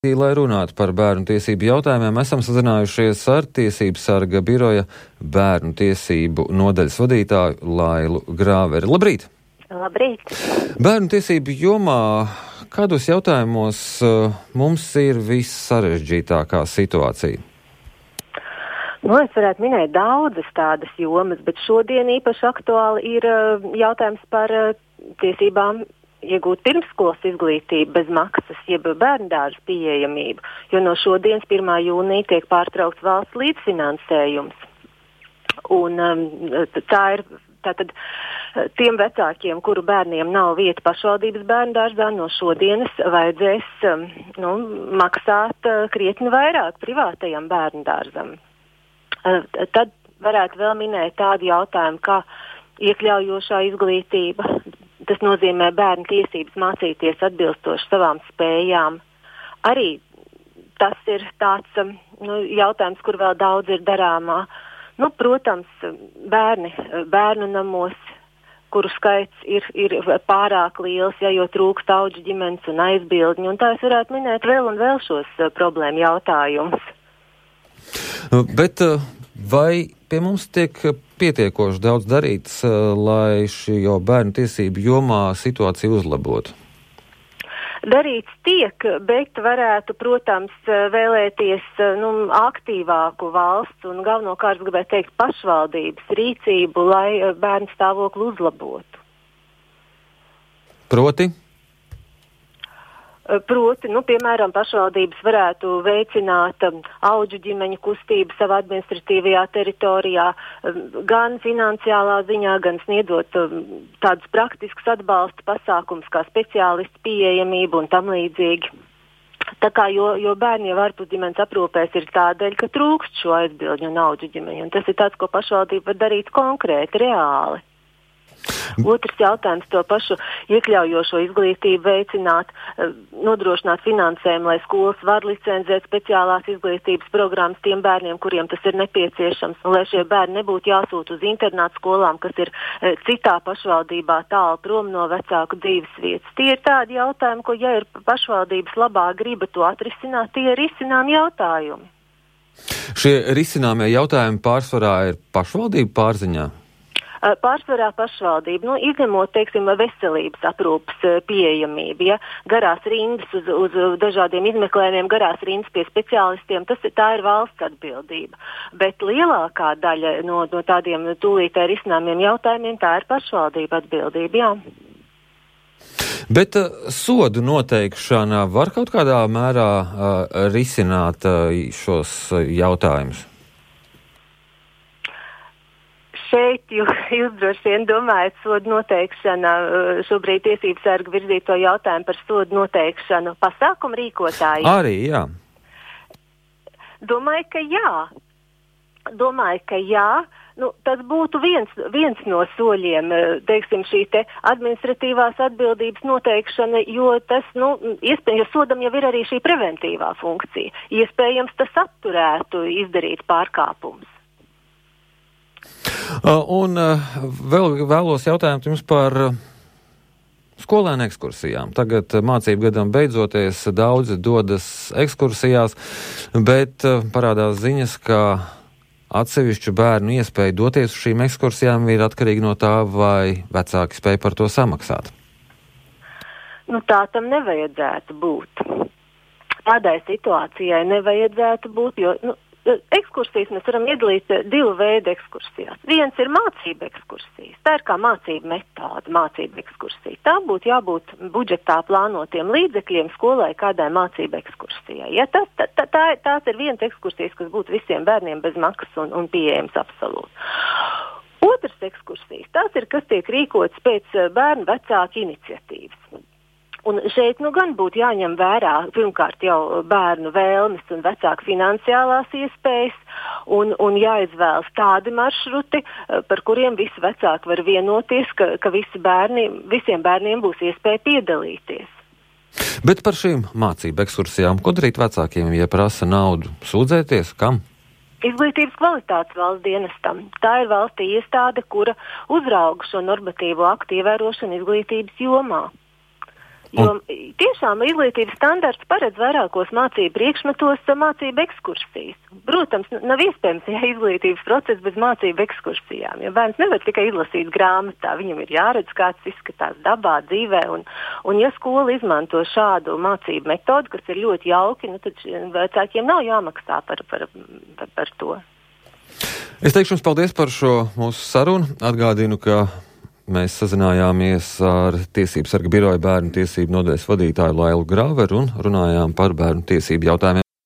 Lai runātu par bērnu tiesību jautājumiem, esam sazinājušies ar Tiesību sarga biroja bērnu tiesību nodaļas vadītāju Lailu Grāveri. Labrīt! Labrīt! Bērnu tiesību jomā kādos jautājumos mums ir vissarežģītākā situācija? Es varētu minēt daudzas tādas jomas, bet šodien īpaši aktuāli ir jautājums par tiesībām iegūt pirmskolas izglītību bez maksas, jeb bērndārza pieejamību, jo no šodienas 1. jūnija tiek pārtraukts valsts līdzfinansējums. Un tā ir tātad tiem vecākiem, kuru bērniem nav vieta pašvaldības bērndārzā, no šodienas vajadzēs maksāt krietni vairāk privātajam bērndārzam. Tad varētu vēl minēt tādu jautājumu, kā iekļaujošā izglītība. Tas nozīmē bērnu tiesības mācīties atbilstoši savām spējām. Arī tas ir tāds jautājums, kur vēl daudz ir darāmā. Protams, bērnu namos, kuru skaits ir pārāk liels, jo trūkst audžu ģimenes un aizbildņu. Un tā es varētu minēt vēl un vēl šos problēmu jautājumus. Bet vai pie mums tiek pietiekoši daudz darīts, lai šī bērnu tiesību jomā situāciju uzlabotu? Darīts tiek, bet varētu, protams, vēlēties aktīvāku valsts un galvenokārt gribētu teikt pašvaldības rīcību, lai bērnu stāvokli uzlabotu. Proti, piemēram, pašvaldības varētu veicināt audžu ģimeņu kustību savā administratīvajā teritorijā, gan finansiālā ziņā, gan sniedzot tādus praktiskus atbalsta pasākumus kā speciālistu pieejamību un tam līdzīgi. Tā kā, jo bērni jau ārpus ģimenes aprūpēs ir tādēļ, ka trūkst šo aizbildņu un audžu ģimeņu, un tas ir tāds, ko pašvaldība var darīt konkrēti, reāli. Otrs jautājums, to pašu iekļaujošo izglītību veicināt, nodrošināt finansējumu, lai skolas var licencēt speciālās izglītības programmas tiem bērniem, kuriem tas ir nepieciešams, un lai šie bērni nebūtu jāsūt uz internātu skolām, kas ir citā pašvaldībā tālu prom no vecāku dzīves vietas. Tie ir tādi jautājumi, ko, ja ir pašvaldības labā griba to atrisināt, tie ir risinām jautājumi. Šie risināmie jautājumi pārsvarā ir pašvaldību pārziņā? Pārsvarā pašvaldība, izņemot, teiksim, veselības aprūpas pieejamību, garās rindas uz dažādiem izmeklējumiem, garās rindas pie speciālistiem, tā ir valsts atbildība. Bet lielākā daļa no tādiem tūlītē risināmiem jautājumiem, tā ir pašvaldība atbildība, jā. Bet sodu noteikšana var kaut kādā mērā risināt šos jautājumus? Šeit jūs droši vien domājat sodu noteikšana, šobrīd tiesības sarga virzīto jautājumu par sodu noteikšanu pasākumu rīkotāji? Arī, jā. Domāju, ka jā. Tas būtu viens no soļiem, teiksim, šī te administratīvās atbildības noteikšana, jo tas, jo sodam jau ir arī šī preventīvā funkcija. Iespējams, tas atturētu izdarīt pārkāpumus. Un vēl vēlos jautāt jums par skolēnu ekskursijām. Tagad mācību gadam beidzoties daudzi dodas ekskursijās, bet parādās ziņas, ka atsevišķu bērnu iespēja doties uz šīm ekskursijām ir atkarīgi no tā, vai vecāki spēj par to samaksāt. Tā tam nevajadzētu būt. Tādai situācijai nevajadzētu būt, jo ekskursijas mēs varam iedalīt divu veidu ekskursijās. Viens ir mācība ekskursijas. Tā ir kā mācība metode, mācība ekskursija. Tā būtu jābūt budžetā plānotiem līdzekļiem skolai kādai mācība ekskursijai. Tās ir viens ekskursijas, kas būtu visiem bērniem bez maksas un pieejams absolūti. Otrs ekskursijas, tās ir, kas tiek rīkots pēc bērnu vecāku iniciatīvas. Un šeit gan būtu jāņem vērā pirmkārt jau bērnu vēlmes un vecāku finansiālās iespējas un jāizvēlas tādi maršruti, par kuriem visi vecāki var vienoties, ka visiem bērniem būs iespēja piedalīties. Bet par šīm mācību ekskursijām, ko darīt vecākiem, ja prasa naudu? Sūdzēties? Kam? Izglītības kvalitātes valsts dienestam. Tā ir valsts iestāde, kura uzrauga šo normatīvo aktu ievērošanu izglītības jomā. Jo tiešām izglītības standarts paredz vairākos mācību priekšmetos mācību ekskursijas. Protams, nav iespējams izglītības process bez mācību ekskursijām. Jo bērns nevar tikai izlasīt grāmatā, viņam ir jāredz, kāds izskatās dabā, dzīvē. Un ja skola izmanto šādu mācību metodu, kas ir ļoti jauki, tad vecākiem nav jāmaksā par to. Es teikšu jums paldies par šo mūsu sarunu. Atgādinu, ka mēs sazinājāmies ar Tiesību sarga biroja bērnu tiesību nodaļas vadītāju Lailu Grāveru un runājām par bērnu tiesību jautājumiem.